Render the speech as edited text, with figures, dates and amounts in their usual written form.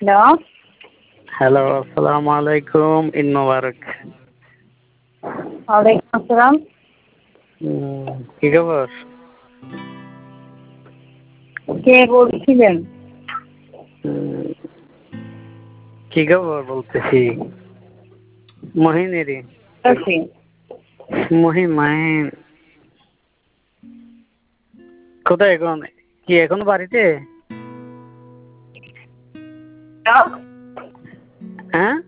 Hello. Hello, আসসালামু আলাইকুম। ঈদ মোবারক। ওয়ালাইকুম আসসালাম। কি খবর? কে বলছিলেন? কি খবর বলতেছি? মহিনেরই। আছি। মাহিন কোথায় এখন? কি এখনো বাড়িতে? হ্যালো? হ্যাঁ?